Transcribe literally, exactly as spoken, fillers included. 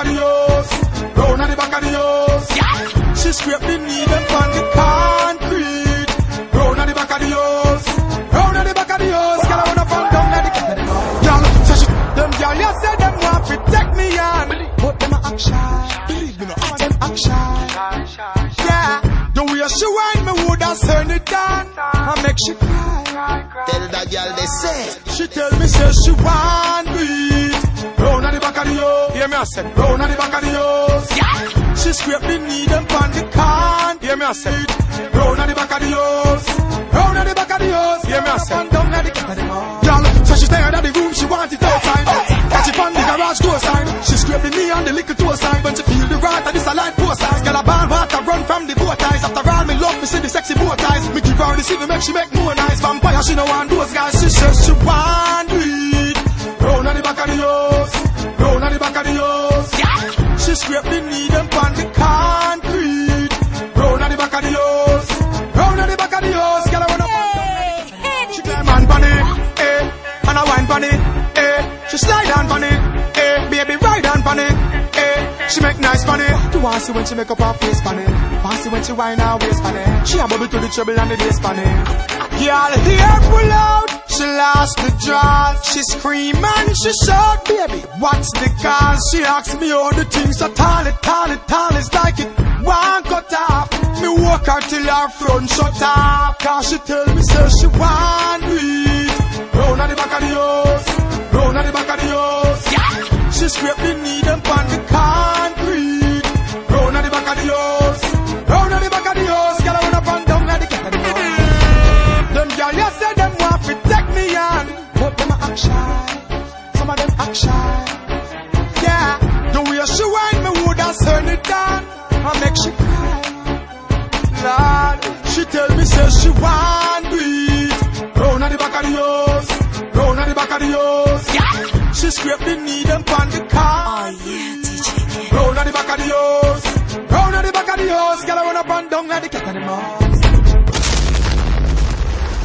of the house, round at the back of the house. She scrape the needle on the concrete, round at the back of the house, round at the back of the house. Girl, I wanna fall down at the back of the house. Girl, so she, them girl, you say them want to take me on, but them a act shy. Believe me, no, all them act shy. Yeah, the way she whine me woulda turn it down and make she cry. Tell that girl they say. She tell me say she want it. Round at the back of the house. Hear me I say. Round at the back of the house. Yeah. She scrape the needle on the can. Hear me I say. Round at the back of the house. Round at the back of the house. Hear me I say. Down at the back of the house. Girl, so she tired of the room. She want it outside. Catch it on the garage door sign. She scrape the knee on the little toe sign. When she feel the right and this a light post size. Girl a ball water run from the boat ties. After all me love me see the sexy boat ties. Me give her the city make she make more nice. Vampire she no want those guys. She says she want it. Round at the back of the house. Round at the back of the house. Yeah. She scrape the needle on the concrete. Round at the back of the house. Round at the back of the house. Girl I wanna hey, hey, she climb on bunny, eh, and I wine bunny, eh. She slide on bunny, eh, baby ride on bunny, eh. She make nice bunny. You want see when she make up her face bunny. Want see when she wine her waist bunny. She a bubble to the treble and the bass bunny. Girl hair pull out. She lost the draw. She scream and she shout, baby, what's the cause? She asks me all the things so tall it, tall it, tall it's like it one cut off. Me walk her till her front shut off. Cause she tell me say she want it. Round at the back of the house. Round at the back of the house. Yeah. She scrape the needle on the concrete. Round at the back of the house. Round at the back of the house. Girl I wanna run down at the back of the house. Them girl you say them want to take me on, but them a act shy. Some of them act shy. Yeah, the way she whine me woulda turn it down and make she cry. Lord, she tell me say she want it. Round at the back of the house, round at the back of the house. Yeah. She scrape the needle on the car. Oh yeah, D J. Round at the back of the house, round at the back of the house. Girl I wanna run down at the back of the house.